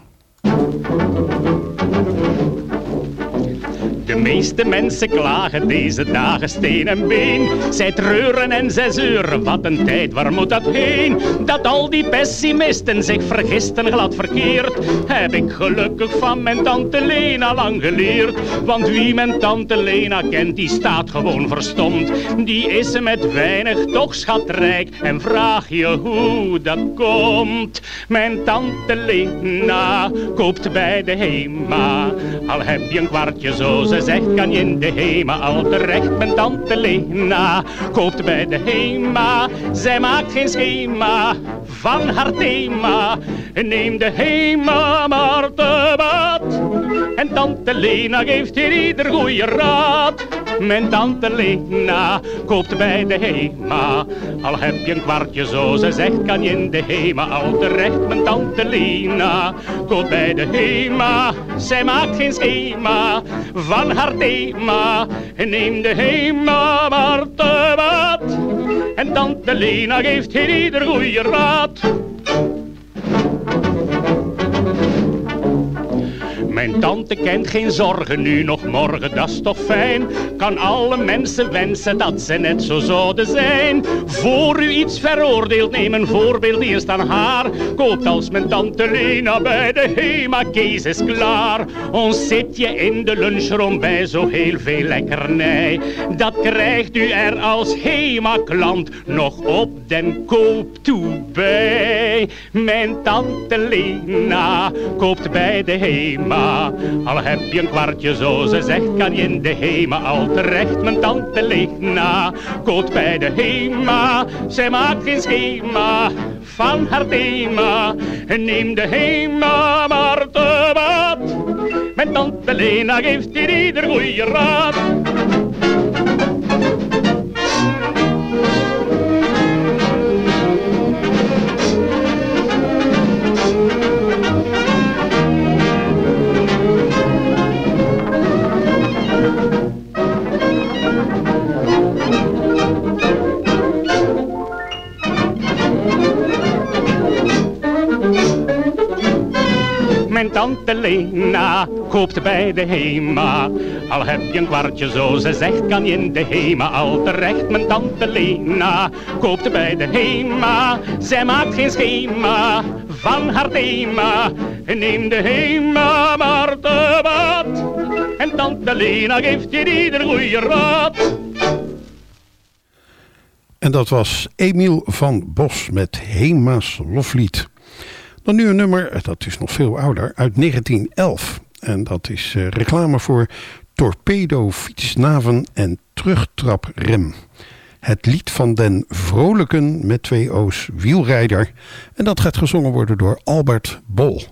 Speaker 4: De meeste mensen klagen deze dagen steen en been. Zij treuren en zij zeuren, wat een tijd, waar moet dat heen? Dat al die pessimisten zich vergisten glad verkeerd, heb ik gelukkig van mijn tante Lena lang geleerd. Want wie mijn tante Lena kent, die staat gewoon verstomd. Die is met weinig toch schatrijk en vraag je hoe dat komt. Mijn tante Lena koopt bij de HEMA, al heb je een kwartje zo, ze zegt kan je in de HEMA al terecht. Mijn tante Lena koopt bij de HEMA, zij maakt geen schema van haar thema. Neem de HEMA maar te baat, en tante Lena geeft hier ieder goeie raad. Mijn tante Lena koopt bij de HEMA, al heb je een kwartje zo, ze zegt kan je in de HEMA al terecht. Mijn tante Lena koopt bij de HEMA, zij maakt geen schema van haar thema. Neem de HEMA maar te baat, en tante Lena geeft hier ieder goeie raad. Mijn tante kent geen zorgen nu nog morgen, dat is toch fijn. Kan alle mensen wensen dat ze net zo zouden zijn. Voor u iets veroordeelt, neem een voorbeeld eerst aan haar. Koopt als mijn tante Lena bij de HEMA, Kees is klaar. Ons zit je in de lunchroom bij zo heel veel lekkernij. Dat krijgt u er als HEMA-klant nog op den koop toe bij. Mijn tante Lena koopt bij de HEMA, al heb je een kwartje zo, ze zegt kan je in de HEMA al terecht. Mijn tante Lena koopt bij de HEMA, zij maakt geen schema van haar thema. Neem de HEMA maar te baat, mijn tante Lena geeft hier ieder goeie raad. Mijn tante Lena koopt bij de HEMA, al heb je een kwartje zo, ze zegt kan je in de HEMA al terecht. Mijn tante Lena koopt bij de HEMA, zij maakt geen schema van haar thema. Neem de HEMA maar te baat, en tante Lena geeft je ieder goeie raad.
Speaker 3: En dat was Emiel van Bos met HEMA's loflied. Dan nu een nummer, dat is nog veel ouder, uit 1911. En dat is reclame voor torpedo, fietsnaven en terugtraprem. Het lied van den vrolijken met 2 O's wielrijder. En dat gaat gezongen worden door Albert Bol.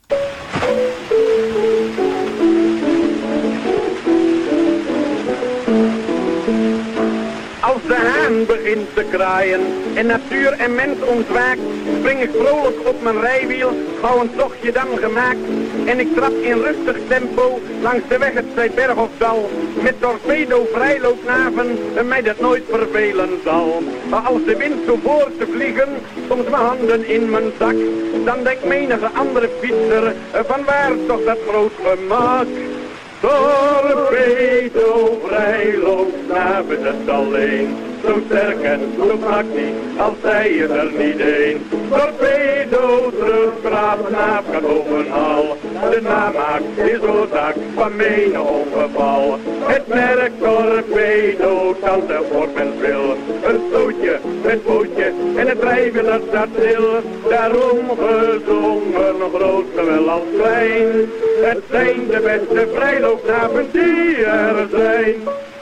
Speaker 14: Als de haan begint te kraaien en natuur en mens ontwaakt, spring ik vrolijk op mijn rijwiel, gauw een tochtje dan gemaakt. en ik trap in rustig tempo langs de weg, het zij berg of dal. Met torpedo vrijloopnaven mij dat nooit vervelen zal. Maar als de wind zo voort te vliegen, soms mijn handen in mijn zak, dan denkt menige andere fietser, van waar toch dat groot gemak. Torpedo vrijloopnaven het alleen, zo sterk en zo praktisch als zij je er niet een. Torpedo teruggraafnaaf kan bovenal, de namaak is oorzaak van menig ongeval. Het merk torpedo tante voor men wil, een stootje met pootje en het rijwiel dat staat stil. Daarom gezongen, groot zowel als klein, het zijn de beste vrijloopnaven die er zijn.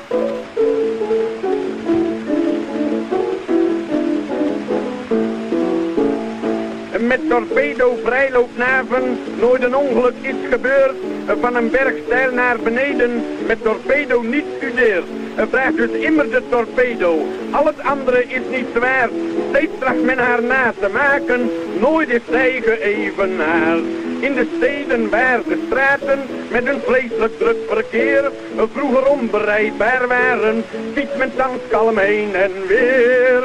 Speaker 14: Met torpedo vrijloopnaven nooit een ongeluk is gebeurd. Van een bergstijl naar beneden met torpedo niet studeert. Vraagt dus immer de torpedo. Al het andere is niet zwaar. Steeds tracht men haar na te maken. Nooit is zij geëvenaard. In de steden waar de straten met een vleeselijk druk verkeer vroeger onbereidbaar waren, fietst men thans kalm heen en weer.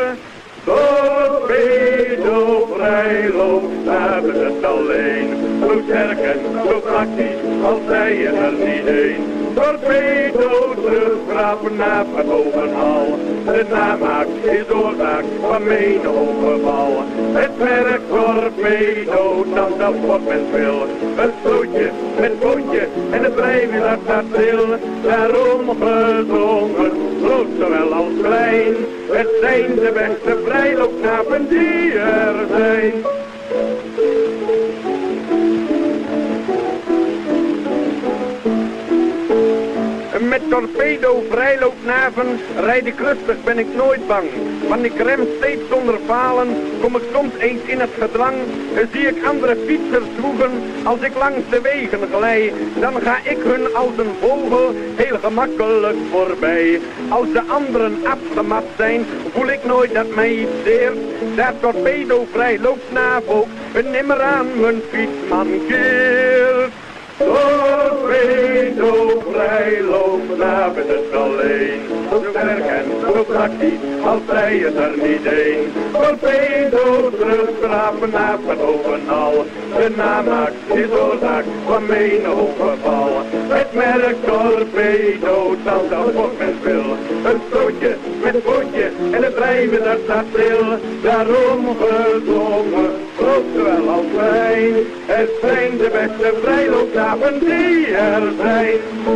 Speaker 14: Torpedo vrijloopnaven het alleen, zo sterk en zo praktisch als zij er niet een. Torpedo teruggraafnaven bovenal, de namaak is oorzaak van menig ongeval. Het merk torpedo, dat wordt men wil, een slootje met pootje en het rijwiel dat staat stil. Daarom gezongen, groot zowel als klein, het zijn de beste vrijloopnaven die er zijn. Met torpedo vrijloopnaven rijd ik rustig, ben ik nooit bang. Want ik rem steeds zonder falen, kom ik soms eens in het gedrang. Zie ik andere fietsers zwoegen, als ik langs de wegen glij. Dan ga ik hun als een vogel heel gemakkelijk voorbij. Als de anderen afgemat zijn, voel ik nooit dat mij iets deert. Daar torpedo vrijloopnaaf ook nimmer aan mijn fiets mankeert. Torpedo vrijloopnaven het alleen, zo sterk en zo praktisch als zij het er niet een. Torpedo teruggraafnaven bovenal, de namaak is oorzaak van menig ongeval. Het merk torpedo, dat wordt men wil, een stootje met pootje en het rijwiel dat staat stil. Daarom gezongen, groot zowel als klein, het zijn de beste vrijloopnaven die er zijn.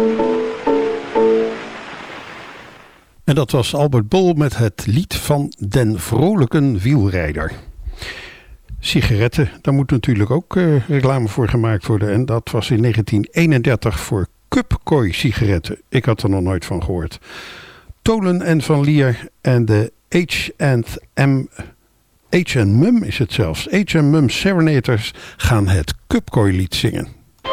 Speaker 3: En dat was Albert Bol met het lied van Den Vrolijken Wielrijder. Sigaretten, daar moet natuurlijk ook reclame voor gemaakt worden. En dat was in 1931 voor Cupcoy sigaretten. Ik had er nog nooit van gehoord. Tolen en Van Lier en de H&M is het zelfs. H&M Serenaders gaan het Cupcoy lied zingen.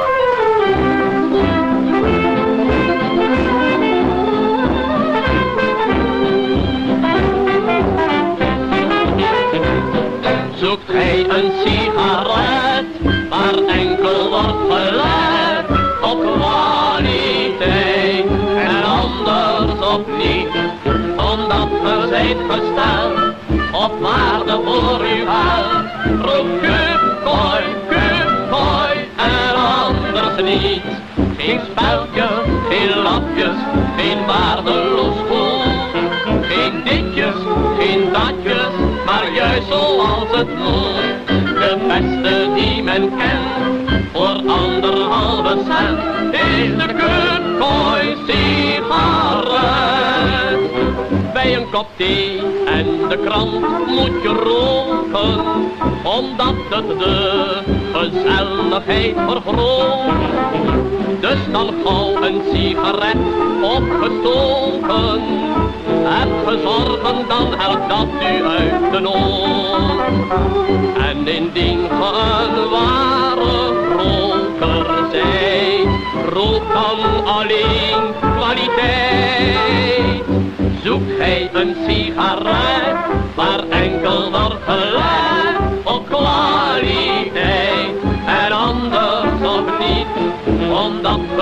Speaker 5: Zoekt hij een sigaret waar enkel wordt gelet op kwaliteit en anders op niet, omdat we zijn gesteld op waarde voor uw geld. Roep Cupcoy, Cupcoy en anders niet. Geen speltje, geen lapjes, geen waardeloos goed. Geen ditjes, geen datjes, maar juist zoals het moet. De beste die men kent, voor 1,5 cent, is de Cupcoy sigaret. Bij een kop thee en de krant moet je roken, omdat het de gezelligheid vergroot. Dus dan gauw een sigaret opgestoken. Hebt gezorgen, dan helpt dat u uit de nood. En indien ge een ware roker zijt, rook dan alleen kwaliteit. Zoekt hij een sigaret waar enkel wordt gelet op kwaliteit en anders op niet.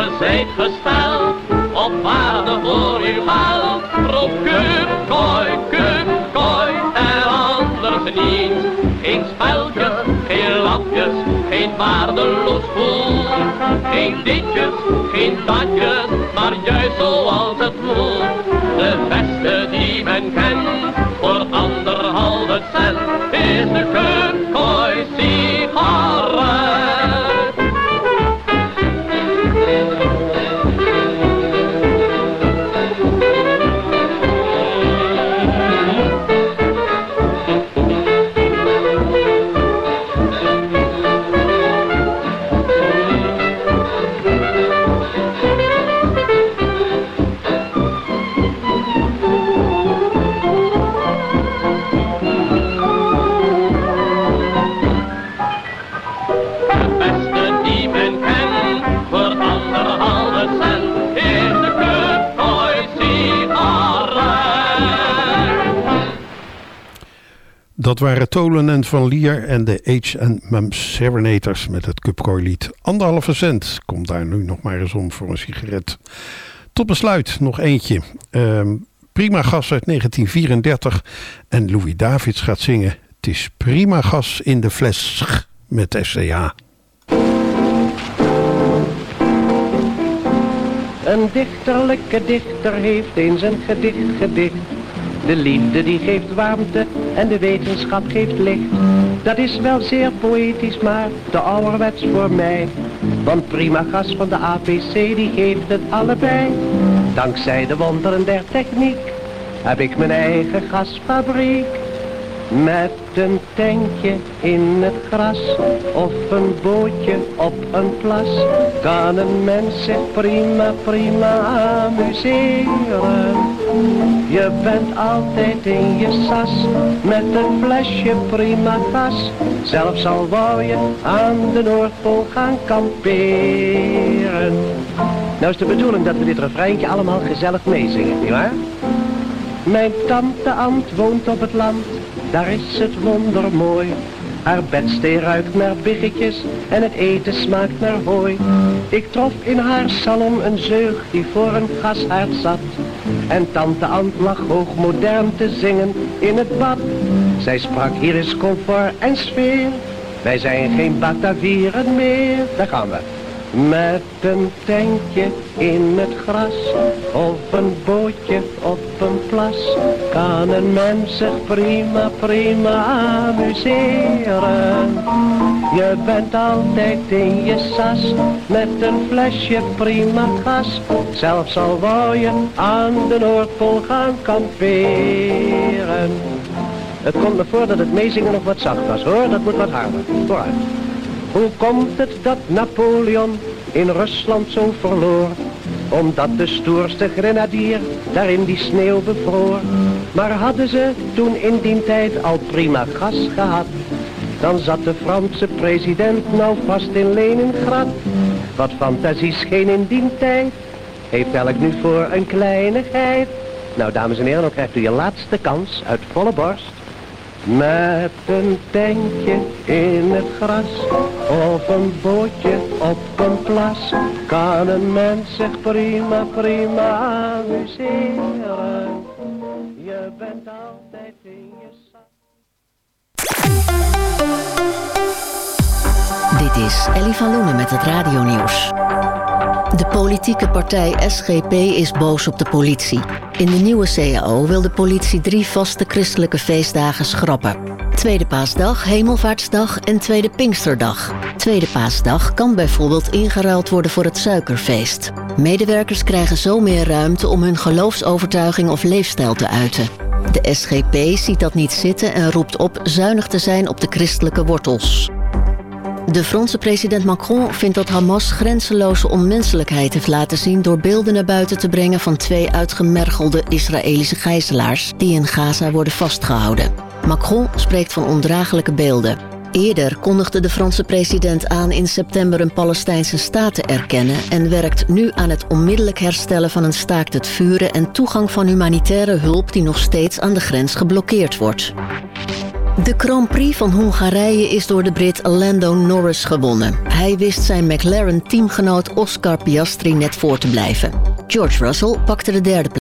Speaker 4: leven zijt gesteld, op waarde voor uw geld. Roep kup, kooi en anders niet. Geen speltjes, geen lapjes, geen waardeloos voel. Geen ditjes, geen datjes, maar juist zoals het moet. De beste die men kent, voor 1,5 cent, is de kup, kooi, sigaret.
Speaker 3: Dat waren Tolen en Van Lier en de H&M Serenators met het Cupkooi-lied. 1,5 cent. Komt daar nu nog maar eens om voor een sigaret. Tot besluit nog eentje. Prima Gas uit 1934. En Louis Davids gaat zingen. Het is prima gas in de fles met FCA.
Speaker 12: Een dichterlijke dichter heeft eens een gedicht. De liefde die geeft warmte en de wetenschap geeft licht. Dat is wel zeer poëtisch, maar te ouderwets voor mij. Want prima gas van de APC die geeft het allebei. Dankzij de wonderen der techniek heb ik mijn eigen gasfabriek. Met een tankje in het gras of een bootje op een plas kan een mens zich prima amuseren. Je bent altijd in je sas met een flesje prima gas. Zelfs al wou je aan de Noordpool gaan kamperen. Nou is de bedoeling dat we dit refreintje allemaal gezellig meezingen, nietwaar? Mijn tante Ant woont op het land, daar is het wondermooi. Haar bedstee ruikt naar biggetjes en het eten smaakt naar hooi. Ik trof in haar salon een zeug die voor een gashaard zat. En tante Ant lag hoogmodern te zingen in het bad. Zij sprak, hier is comfort en sfeer. Wij zijn geen Batavieren meer. Daar gaan we. Met een tentje in het gras of een bootje op een plas kan een mens zich prima amuseren. Je bent altijd in je sas met een flesje prima gas. Zelfs al wou je aan de Noordpool gaan kamperen. Het komt me voor dat het meezingen nog wat zacht was, hoor. Dat moet wat harder. Vooruit. Hoe komt het dat Napoleon in Rusland zo verloor? Omdat de stoerste grenadier daar in die sneeuw bevroor. Maar hadden ze toen in die tijd al prima gas gehad, dan zat de Franse president nou vast in Leningrad. Wat fantasie scheen in die tijd, heeft elk nu voor een kleinigheid. Nou dames en heren, dan krijgt u je laatste kans uit volle borst. Met een tentje in het gras of een bootje op een plas kan een mens zich prima amuseren. Je bent altijd in je sas.
Speaker 1: Dit is Ellie van Loenen met het radionieuws. De politieke partij SGP is boos op de politie. In de nieuwe CAO wil de politie 3 vaste christelijke feestdagen schrappen. Tweede Paasdag, Hemelvaartsdag en Tweede Pinksterdag. Tweede Paasdag kan bijvoorbeeld ingeruild worden voor het suikerfeest. Medewerkers krijgen zo meer ruimte om hun geloofsovertuiging of leefstijl te uiten. De SGP ziet dat niet zitten en roept op zuinig te zijn op de christelijke wortels. De Franse president Macron vindt dat Hamas grenzeloze onmenselijkheid heeft laten zien door beelden naar buiten te brengen van 2 uitgemergelde Israëlische gijzelaars die in Gaza worden vastgehouden. Macron spreekt van ondraaglijke beelden. Eerder kondigde de Franse president aan in september een Palestijnse staat te erkennen en werkt nu aan het onmiddellijk herstellen van een staakt het vuren en toegang van humanitaire hulp die nog steeds aan de grens geblokkeerd wordt. De Grand Prix van Hongarije is door de Brit Lando Norris gewonnen. Hij wist zijn McLaren-teamgenoot Oscar Piastri net voor te blijven. George Russell pakte de derde plaats.